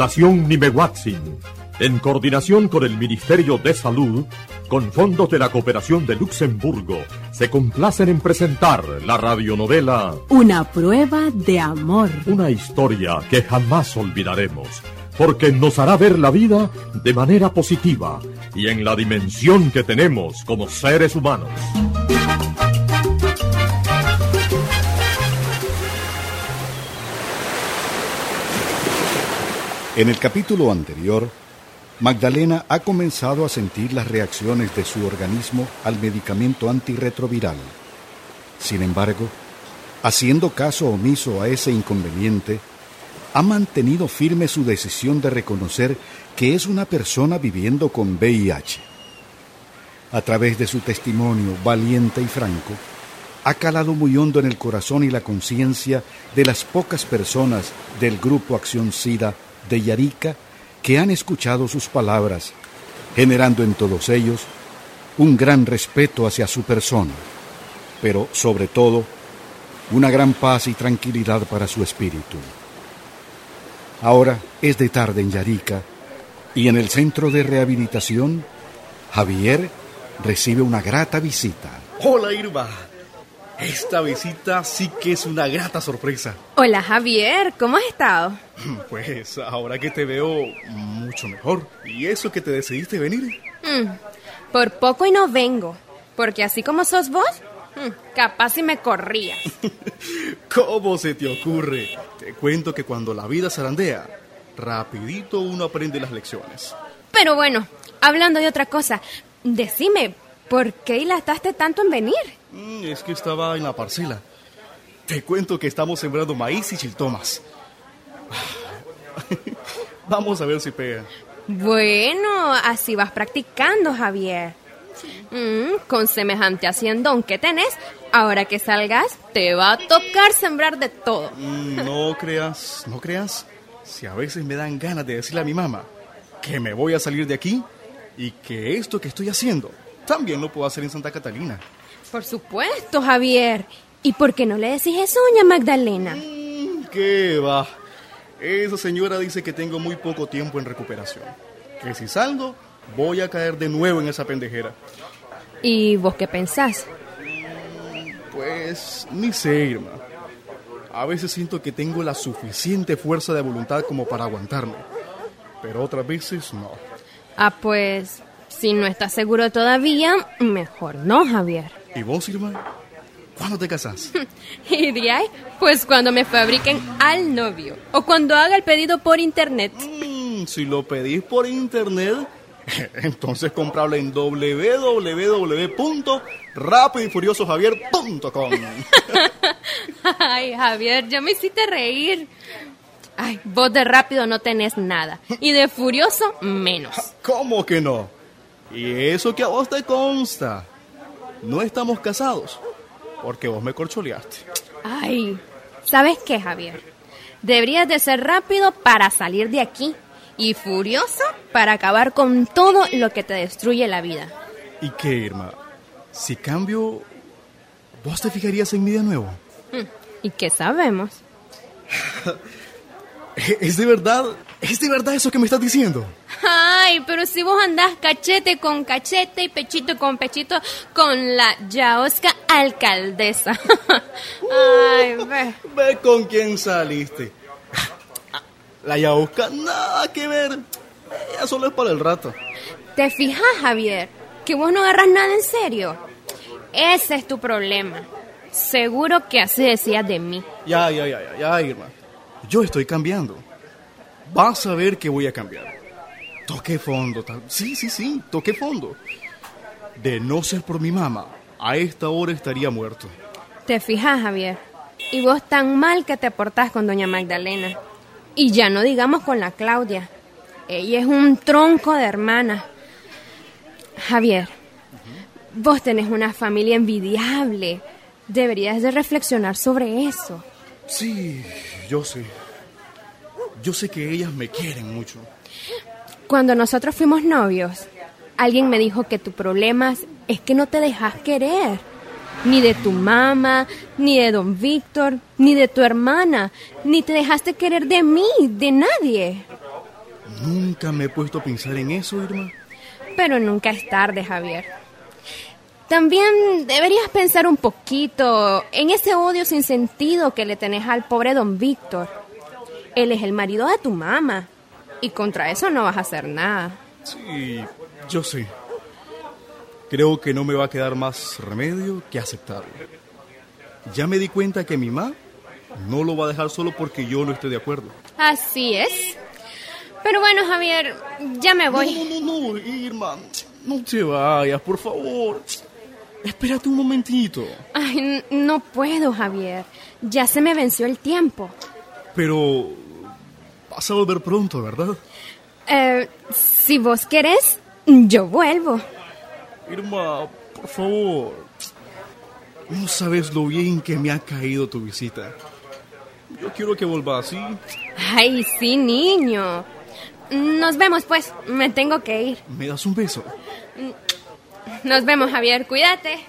Fundación Nimehuatzin, en coordinación con el Ministerio de Salud, con fondos de la Cooperación de Luxemburgo, se complacen en presentar la radionovela Una prueba de amor. Una historia que jamás olvidaremos, porque nos hará ver la vida de manera positiva y en la dimensión que tenemos como seres humanos. En el capítulo anterior, Magdalena ha comenzado a sentir las reacciones de su organismo al medicamento antirretroviral. Sin embargo, haciendo caso omiso a ese inconveniente, ha mantenido firme su decisión de reconocer que es una persona viviendo con VIH. A través de su testimonio valiente y franco, ha calado muy hondo en el corazón y la conciencia de las pocas personas del Grupo Acción SIDA de Yarica que han escuchado sus palabras, generando en todos ellos un gran respeto hacia su persona, pero sobre todo una gran paz y tranquilidad para su espíritu. Ahora es de tarde en Yarica y en el centro de rehabilitación, Javier recibe una grata visita. Hola, Irma. Esta visita sí que es una grata sorpresa. Hola, Javier, ¿cómo has estado? Pues ahora que te veo mucho mejor. ¿Y eso que te decidiste venir? Por poco y no vengo, porque así como sos vos, capaz si me corrías. ¿Cómo se te ocurre? Te cuento que cuando la vida zarandea, rapidito uno aprende las lecciones. Pero bueno, hablando de otra cosa, decime, ¿por qué dilataste tanto en venir? Es que estaba en la parcela. Te cuento que estamos sembrando maíz y chiltomas. Vamos a ver si pega. Bueno, así vas practicando, Javier. Con semejante haciendón que tenés, ahora que salgas, te va a tocar sembrar de todo. No creas. Si a veces me dan ganas de decirle a mi mamá que me voy a salir de aquí y que esto que estoy haciendo también lo puedo hacer en Santa Catalina. Por supuesto, Javier. ¿Y por qué no le decís eso, doña Magdalena? ¿Qué va? Esa señora dice que tengo muy poco tiempo en recuperación. Que si salgo, voy a caer de nuevo en esa pendejera. ¿Y vos qué pensás? Pues, ni sé, Irma. A veces siento que tengo la suficiente fuerza de voluntad como para aguantarme. Pero otras veces no. Pues, si no estás seguro todavía, mejor no, Javier. ¿Y vos, Irma? ¿Cuándo te casás? ¿Y de ahí? Pues cuando me fabriquen al novio. O cuando haga el pedido por internet. Si lo pedís por internet, entonces compralo en www.rapidofuriosojavier.com. Ay, Javier, ya me hiciste reír. Ay, vos de rápido no tenés nada. Y de furioso, menos. ¿Cómo que no? ¿Y eso que a vos te consta? No estamos casados, porque vos me corcholeaste. Ay, ¿sabes qué, Javier? Deberías de ser rápido para salir de aquí y furioso para acabar con todo lo que te destruye la vida. ¿Y qué, Irma? Si cambio, ¿vos te fijarías en mí de nuevo? ¿Y qué sabemos? ¿Es de verdad eso que me estás diciendo? Ay, pero si vos andás cachete con cachete y pechito con pechito con la yaosca alcaldesa. Ay, ve. Ve con quién saliste. La yaosca, nada que ver. Ella solo es para el rato. ¿Te fijas, Javier? Que vos no agarras nada en serio. Ese es tu problema. Seguro que así decías de mí. Ya, Irma. Yo estoy cambiando. Vas a ver que voy a cambiar. Toqué fondo. Sí, toqué fondo. De no ser por mi mamá, a esta hora estaría muerto. ¿Te fijas, Javier? Y vos tan mal que te portás con doña Magdalena. Y ya no digamos con la Claudia. Ella es un tronco de hermana. Javier, vos tenés una familia envidiable. Deberías de reflexionar sobre eso. Sí, yo sé. Yo sé que ellas me quieren mucho. Cuando nosotros fuimos novios, alguien me dijo que tu problema es que no te dejas querer. Ni de tu mamá, ni de don Víctor, ni de tu hermana. Ni te dejaste querer de mí, de nadie. Nunca me he puesto a pensar en eso, Irma. Pero nunca es tarde, Javier. También deberías pensar un poquito en ese odio sin sentido que le tenés al pobre don Víctor. Él es el marido de tu mamá y contra eso no vas a hacer nada. Sí, yo sé. Creo que no me va a quedar más remedio que aceptarlo. Ya me di cuenta que mi mamá no lo va a dejar solo porque yo no estoy de acuerdo. Así es. Pero bueno, Javier, ya me voy. No, Irma, no te vayas, por favor. Espérate un momentito. Ay, no puedo, Javier. Ya se me venció el tiempo. Pero vas a volver pronto, ¿verdad? Si vos querés, yo vuelvo. Irma, por favor. No sabes lo bien que me ha caído tu visita. Yo quiero que vuelvas, ¿sí? Ay, sí, niño. Nos vemos, pues. Me tengo que ir. ¿Me das un beso? Nos vemos, Javier. Cuídate.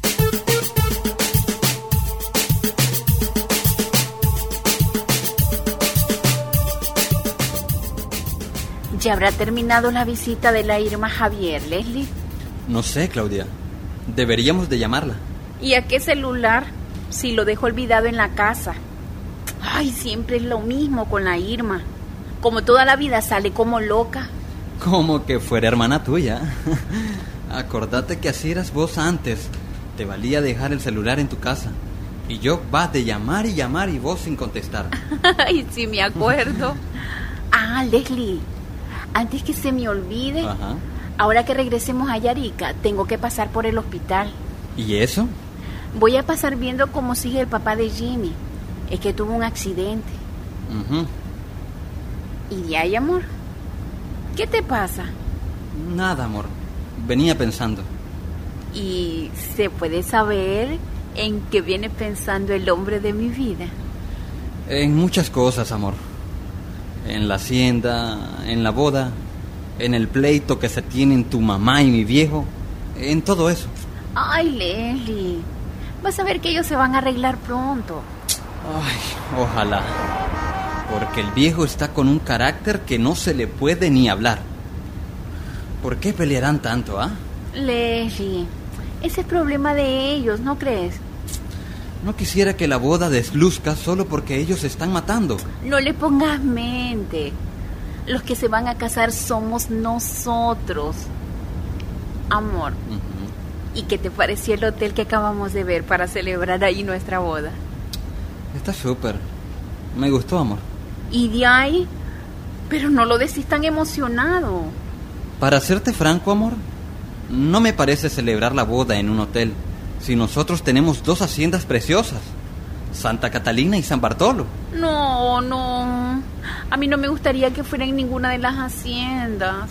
¿Ya habrá terminado la visita de la Irma Javier, Leslie? No sé, Claudia. Deberíamos de llamarla. ¿Y a qué celular? Si lo dejo olvidado en la casa. Ay, siempre es lo mismo con la Irma. Como toda la vida sale como loca. Como que fuera hermana tuya. Acordate que así eras vos antes. Te valía dejar el celular en tu casa. Y yo vas de llamar y vos sin contestar. Ay, sí me acuerdo. Leslie, antes que se me olvide, Ajá. Ahora que regresemos a Yarica, tengo que pasar por el hospital. ¿Y eso? Voy a pasar viendo cómo sigue el papá de Jimmy. Es que tuvo un accidente. Uh-huh. ¿Y de ahí, amor? ¿Qué te pasa? Nada, amor. Venía pensando. ¿Y se puede saber en qué viene pensando el hombre de mi vida? En muchas cosas, amor. En la hacienda, en la boda, en el pleito que se tienen tu mamá y mi viejo, en todo eso. Ay, Leslie, vas a ver que ellos se van a arreglar pronto. Ay, ojalá. Porque el viejo está con un carácter que no se le puede ni hablar. ¿Por qué pelearán tanto, Leslie, ese es problema de ellos, ¿no crees? No quisiera que la boda desluzca solo porque ellos se están matando. No le pongas mente. Los que se van a casar somos nosotros. Amor, ¿y qué te pareció el hotel que acabamos de ver para celebrar ahí nuestra boda? Está súper. Me gustó, amor. ¿Y de ahí? Pero no lo decís tan emocionado. Para serte franco, amor, no me parece celebrar la boda en un hotel si nosotros tenemos dos haciendas preciosas, Santa Catalina y San Bartolo. No. A mí no me gustaría que fuera en ninguna de las haciendas.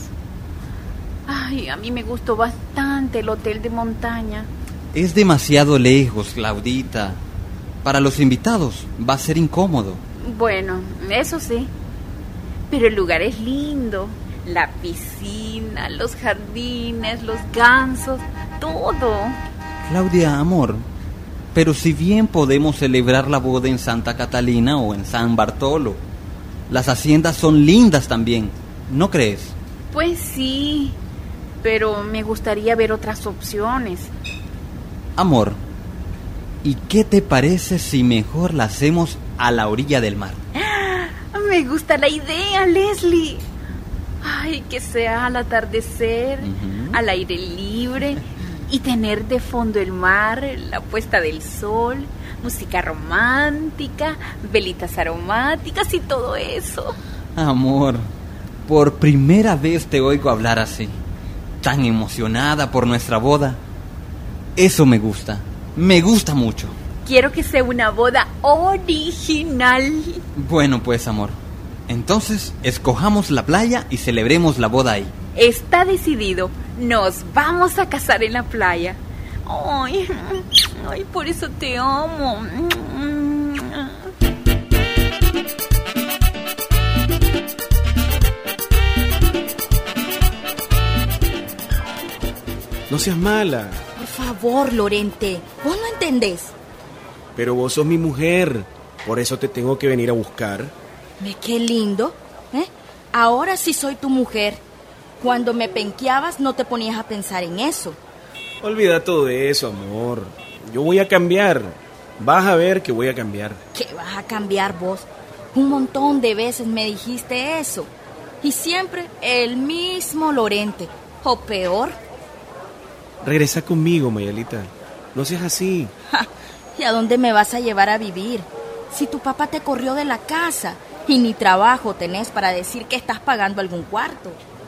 Ay, a mí me gustó bastante el hotel de montaña. Es demasiado lejos, Claudita. Para los invitados va a ser incómodo. Bueno, eso sí. Pero el lugar es lindo. La piscina, los jardines, los gansos, todo. Claudia, amor, pero si bien podemos celebrar la boda en Santa Catalina o en San Bartolo, las haciendas son lindas también, ¿no crees? Pues sí, pero me gustaría ver otras opciones. Amor, ¿y qué te parece si mejor la hacemos a la orilla del mar? Me gusta la idea, Leslie. Ay, que sea al atardecer, al aire libre y tener de fondo el mar, la puesta del sol, música romántica, velitas aromáticas y todo eso. Amor, por primera vez te oigo hablar así, tan emocionada por nuestra boda. Eso me gusta mucho. Quiero que sea una boda original. Bueno, pues, amor, entonces escojamos la playa y celebremos la boda ahí. Está decidido, nos vamos a casar en la playa. Ay, por eso te amo. No seas mala. Por favor, Lorente, vos no entendés. Pero vos sos mi mujer, por eso te tengo que venir a buscar. Qué lindo, ¿eh? Ahora sí soy tu mujer. Cuando me penqueabas no te ponías a pensar en eso. Olvida todo eso, amor. Yo voy a cambiar. Vas a ver que voy a cambiar. ¿Qué vas a cambiar vos? Un montón de veces me dijiste eso. Y siempre el mismo Lorente. O peor. Regresa conmigo, Mayelita. No seas así. Ja, ¿y a dónde me vas a llevar a vivir? Si tu papá te corrió de la casa y ni trabajo tenés para decir que estás pagando algún cuarto.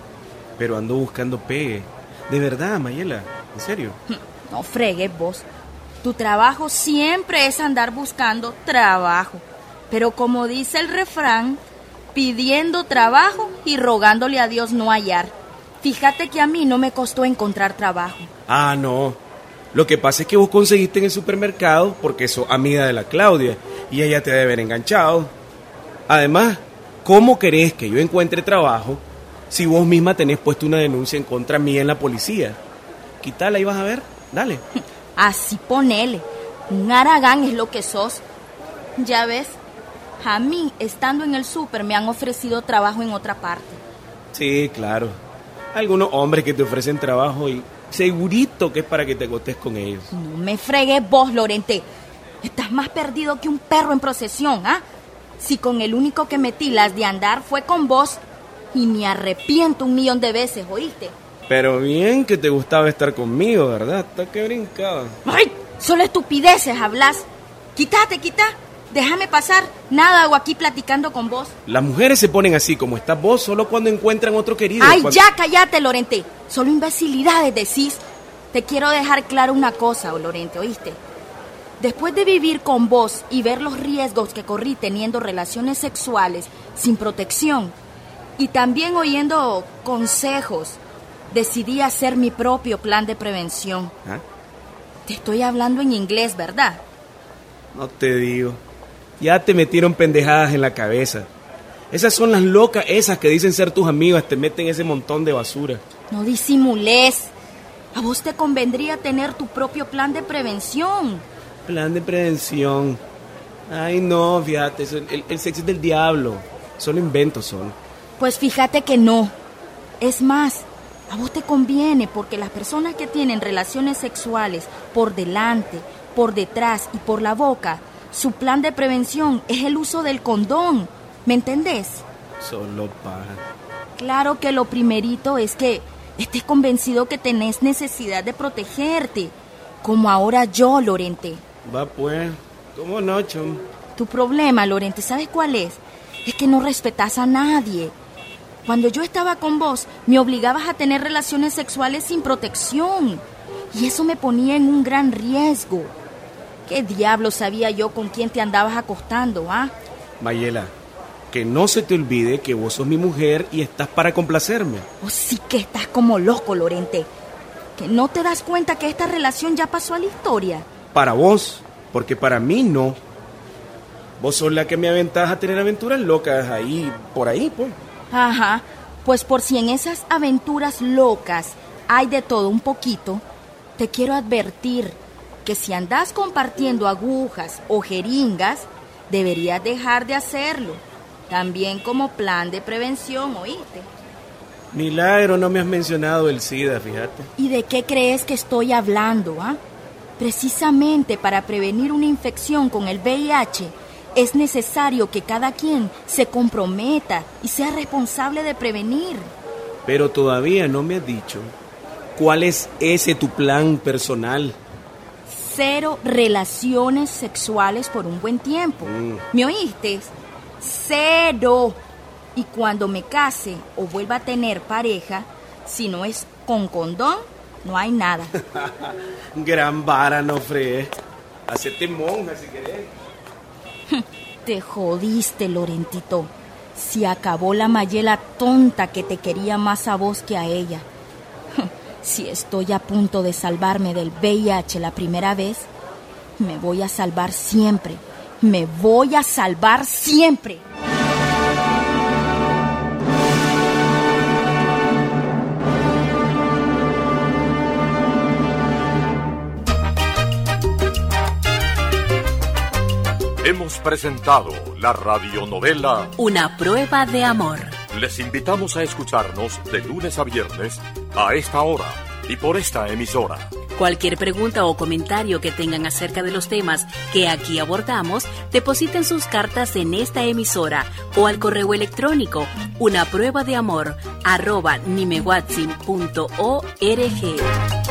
Pero ando buscando pegue. De verdad, Mayela. ¿En serio? No fregues vos. Tu trabajo siempre es andar buscando trabajo. Pero como dice el refrán, pidiendo trabajo y rogándole a Dios no hallar. Fíjate que a mí no me costó encontrar trabajo. Ah, no. Lo que pasa es que vos conseguiste en el supermercado porque sos amiga de la Claudia y ella te debe haber enganchado. Además, ¿cómo querés que yo encuentre trabajo si vos misma tenés puesto una denuncia en contra mía en la policía? Quítala y vas a ver. Dale. Así ponele. Un haragán es lo que sos. Ya ves, a mí, estando en el súper, me han ofrecido trabajo en otra parte. Sí, claro. Algunos hombres que te ofrecen trabajo y segurito que es para que te acostes con ellos. No me fregues vos, Lorente. Estás más perdido que un perro en procesión, ¿ah? Si con el único que metí las de andar fue con vos. Y me arrepiento 1.000.000 de veces, ¿oíste? Pero bien que te gustaba estar conmigo, ¿verdad? Hasta que brincaba. ¡Ay! Solo estupideces hablas. Quítate. Déjame pasar. Nada hago aquí platicando con vos. Las mujeres se ponen así como estás vos solo cuando encuentran otro querido. ¡Ay, ya, cállate, Lorente! Solo imbecilidades decís. Te quiero dejar claro una cosa, Lorente, ¿oíste? Después de vivir con vos y ver los riesgos que corrí teniendo relaciones sexuales sin protección y también oyendo consejos, decidí hacer mi propio plan de prevención. ¿Ah? Te estoy hablando en inglés, ¿verdad? No te digo. Ya te metieron pendejadas en la cabeza. Esas son las locas esas que dicen ser tus amigas, te meten ese montón de basura. No disimules. A vos te convendría tener tu propio plan de prevención. Plan de prevención. Ay, no, fíjate, el sexo es del diablo. Solo inventos son. Pues fíjate que no. Es más, a vos te conviene porque las personas que tienen relaciones sexuales por delante, por detrás y por la boca, su plan de prevención es el uso del condón. ¿Me entendés? Solo paja. Claro que lo primerito es que estés convencido que tenés necesidad de protegerte. Como ahora yo, Lorente. Va pues, ¿cómo no, chum? Tu problema, Lorente, ¿sabes cuál es? Es que no respetas a nadie. Cuando yo estaba con vos, me obligabas a tener relaciones sexuales sin protección. Y eso me ponía en un gran riesgo. ¿Qué diablo sabía yo con quién te andabas acostando, ah? Mayela, que no se te olvide que vos sos mi mujer y estás para complacerme. Oh, sí que estás como loco, Lorente. ¿Que no te das cuenta que esta relación ya pasó a la historia? Para vos, porque para mí no. Vos sos la que me aventas a tener aventuras locas ahí, por ahí, pues. Ajá, pues por si en esas aventuras locas hay de todo un poquito, te quiero advertir que si andás compartiendo agujas o jeringas, deberías dejar de hacerlo. También como plan de prevención, ¿oíste? Milagro, no me has mencionado el SIDA, fíjate. ¿Y de qué crees que estoy hablando, ah? Precisamente para prevenir una infección con el VIH, es necesario que cada quien se comprometa y sea responsable de prevenir. Pero todavía no me has dicho cuál es ese tu plan personal. 0 relaciones sexuales por un buen tiempo. ¿Me oíste? 0. Y cuando me case o vuelva a tener pareja, si no es con condón, no hay nada. Gran vara, no fregues. Hacete monja si querés. Te jodiste, Lorentito. Se acabó la Mayela tonta que te quería más a vos que a ella. Si estoy a punto de salvarme del VIH la primera vez, me voy a salvar siempre. Me voy a salvar siempre. Hemos presentado la radionovela Una prueba de amor. Les invitamos a escucharnos de lunes a viernes a esta hora y por esta emisora. Cualquier pregunta o comentario que tengan acerca de los temas que aquí abordamos, depositen sus cartas en esta emisora o al correo electrónico unapruebadeamor@nimehuatzin.org.